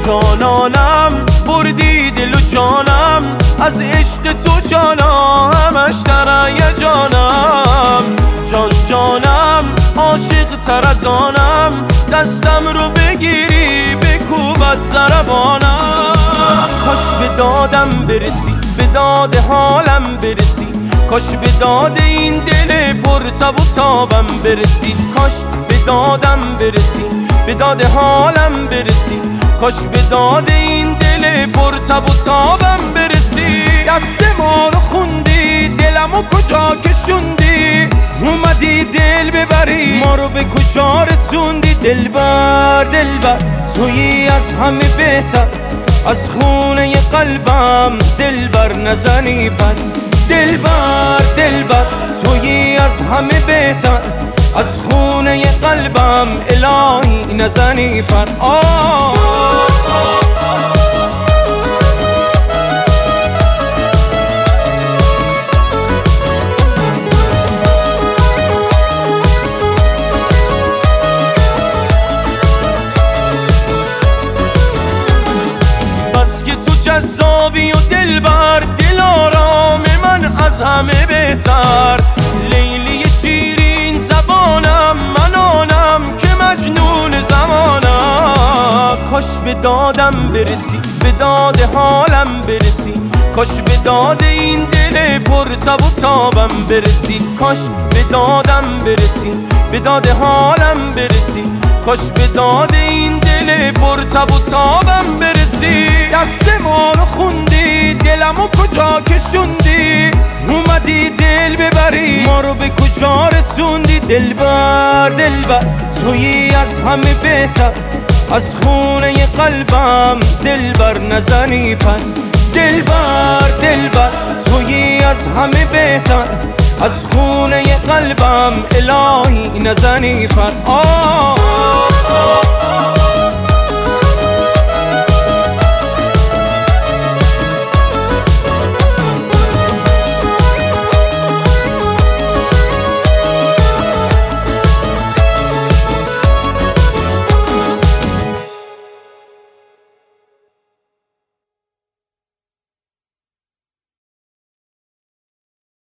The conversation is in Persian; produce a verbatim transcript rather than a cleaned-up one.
جانانم بردی دل و جانم، از عشق تو جانا همش در جانم. جان جانم عاشق تر از آنم، دستم رو بگیری بکوبت ضربانم. کاش به دادم برسی، به داد حالم برسی، کاش به داد این دل پر تب و تابم برسی. کاش به دادم برسی، به داد حالم برسی، کاش به داد این دل پر تب و تابم برسی. دست ما رو خوندی، دلمو کجا کشوندی، اومدی دل ببری ما رو به کجا رسوندی. دلبر دلبر تویی از همه بهتر، از خونه قلبم دلبر نزنی پر. دلبر دلبر تویی از همه بهتر، از خونه قلبم الهی نزنی پر. آه بس که تو جذابی و دلبر، دل آرام من از همه بهتر. لیلی شیرین زبانم، من آنم که مجنون زمانم. کاش به دادم برسی، به داد حالم برسی، کاش به داد این دل پر تب و تابم برسی. کاش به دادم برسی، به داد حالم برسی، کاش به داد این دل پر تب و تابم برسی. دست ما رو خوندی، دلمو کجا کشوندی، اومدی دل ببری ما رو به کجا رسوندی. دلبر دلبر تویی از همه بهتر، از خونه قلبم دلبر نزنی پر. دلبر دلبر تویی از همه بهتر، از خونه قلبم الهی نزنی پر. آه